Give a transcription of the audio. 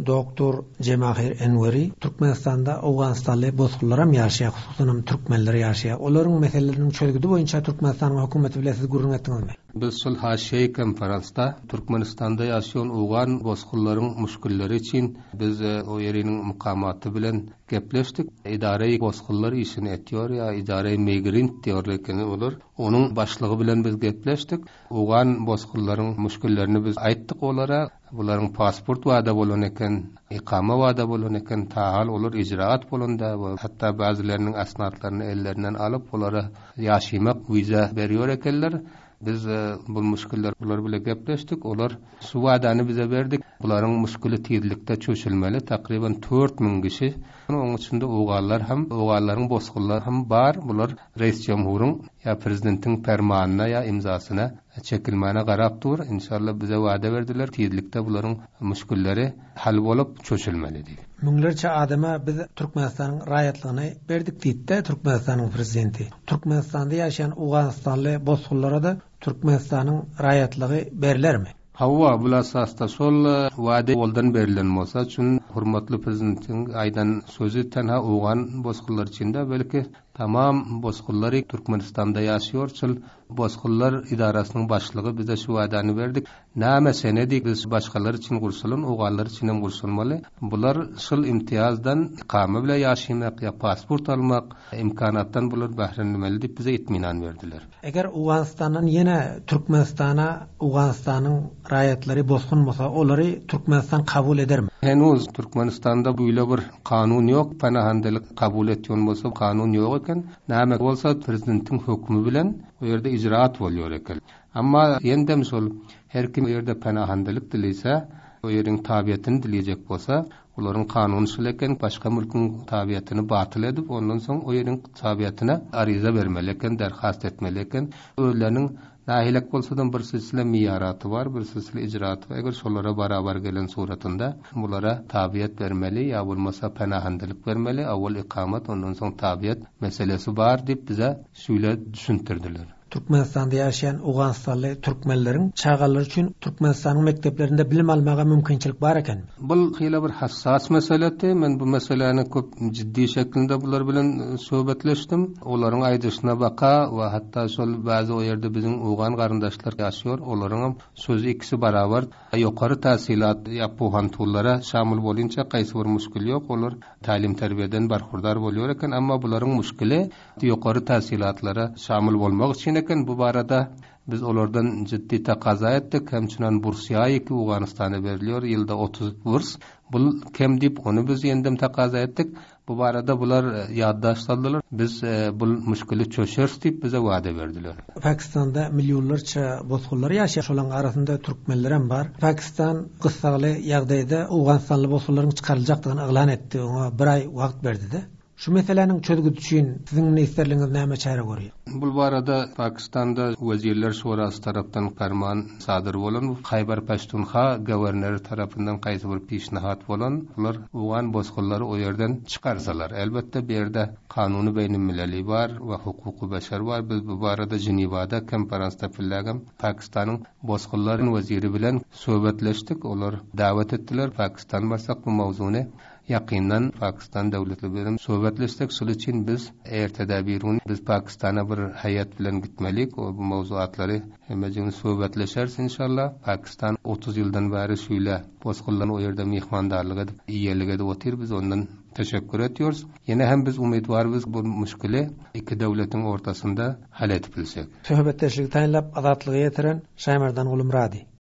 Doktor Cemahir Enveri Türkmenistan'da Awganistanly bozgullara ýaşaýar, hususan türkmenler ýaşaýar. Olaryň meselelerini çözgüdi boýunça Türkmenistanyň hökümeti bilen siz gurrun etdiňizmi? Biz sul haşiýe konferansta Türkmenistanda ýaşaýan Awgan bozgullaryň müşkilleri için biz o ýeriniň mukamaty bilen gepleşdik. İdare bozgullar işini etýär ýa idare migrant diýerler olur. Onuň başlygy bilen biz gepleşdik. Awgan bozgullaryň müşkillerini biz aýtdyk olara. Buların pasport wada bolan eken, ikama wada bolan eken, tahal olur, icraat bolanda, hatta bazılarının asnatlaryny ellerinden alıp olara ýaşamak wiza berýär ekenler. Biz bu müşkiller bular bilen gepleşdik. Olar şu wadany bize berdik. Bularyň müşkili tezlikde çöşülmeli. Takriban 4000 kişi. Onuň içinde oğallar hem, oğallaryň bozgullar hem bar. Bular reis jamhuryň ya prezidentiň fermanyna ya imzasyna çekilmäne garap dur. İnşallah bize wada berdiler. Tezlikde bularyň müşkilleri hal bolup çöşülmeli diýip. Müňlerçe adama biz Türkmenistanyň raýatlygyny berdik diýdi Türkmenistanyň prezidenti. Türkmenistanda ýaşaýan Awganistanly bozgullara da Türkmenistanyň raýatlygy berilermi? Hawa bu asasda sol wada boldan berilen bolsa, çün hurmatly prezidentiň aýdan sözü tenha Awgan bozgullar içinde belki tamam bozgullary Türkmenistanda ýaşaýar. Bozgullar idarasynyň başlygy bize şu wadany berdik. Näme senedik biz başgalar için gursulun, Awganlar için hem gursulmaly. Bular şol imtiyazdan ikama bilen ýaşamak ya pasport almak imkanatdan bular bahrenlemeli diýip bize itminan berdiler. Eger Awganistandan ýene Türkmenistana Awganistanyň raýatlary bozgun bolsa, olary Türkmenistan kabul edermi? Henüz Türkmenistanda böyle bir kanun yok. Panahandalyk kabul etýän bolsa kanun yok eken. Näme bolsa prezidentiň hökmü bilen o ýerde icraat bolýar eken. Amma ýendem şol her kim ýerde panahandalyk dileýse, o ýeriň tabiatyny dileýjek bolsa, olaryň kanuny şol eken, başga mülküň tabiatyny batyl edip, ondan soň o ýeriň tabiatyna ariza bermeli eken, derhast etmeli eken. Öýleriniň nahilek bolsadan bir silsile miyaraty var, bir silsile icraat var. Eger şolara barabar gelen suratynda bulara tabiat bermeli, ya bolmasa panahandalyk bermeli, awal ikamat, ondan soň tabiat meselesi bar diýip bize şöyle düşündirdiler. Türkmenistanda ýaşaýan Awganistanly türkmenleriň çağalary üçin Türkmenistanyň mekdeplerinde bilim almaga mümkinçilik bar ekenmi? Bu hyla bir hassas meseleti. Men bu meseleni köp jiddi şeklinde bular bilen söhbetleşdim. Olaryň aýdyşyna baka we hatta şol bazy o ýerde biziň Awgan garyndaşlar ýaşaýar. Olaryň sözü ikisi barabar ýokary täsilat ýapuhan tullara şamyl bolýança gaýsy bir müşkil ýok. Olar talim terbiyeden barhurdar bolýar eken, amma bularyň müşkili ýokary täsilatlara şamyl bolmak üçin eken. Bu barada biz olardan ciddi takaza etdik. Hemçinan bursiyayı ki Awganistana beriliyor. Yılda 30 burs. Bu kem dip onu biz yendem takaza etdik. Bu barada bular ýaddaşladylar. Biz bu müşkili çöşeriz dip bize wada berdiler. Pakistanda milyonlarça bozgullar ýaşaýar. Şolaryň arasynda türkmenler hem bar. Pakistan gysgaly ýagdaýda Awganistanly bozgullaryň çykaryljakdygyny eglan etdi. Ona bir ay wagt berdi-de. Şu meseleniň çözgüdi üçin siziň näme näme çare görýär? Bu barada Pakistanda Wezirler Şurasy tarapdan ferman sadyr bolan, Khyber Pakhtunkhwa gowerneri tarapyndan gaýsy bir peşnihat bolan, bular Awgan bozgullary o ýerden çykarsalar. Elbetde bu ýerde kanuny beýnemmeli bar we hukuky beşer bar. Biz bu barada Jenewada konferansta pillägem Pakistanyň bozgullaryň weziri bilen söhbetleşdik. Olar dawet etdiler. Pakistan barsak bu mawzuny Yakından Pakistan devleti bilen söhbetleştik. Şol üçin biz ertede biz Pakistana bir hayat bilen gitmelik. O bu mawzuatlary hemejini söhbetleşeriz inşallah. Pakistan 30 ýyldan beri şöyle bozgullaryň o ýerde mehmandarlygy edip iýerlik edip otyr. Biz ondan teşekkür ediyoruz. Yine hem biz umidwarbyz bu müşkili iki devletin ortasında hal etip bilsek. Söhbetleşik taýinlap azatlygy ýetiren Şaýmardan ulum rady.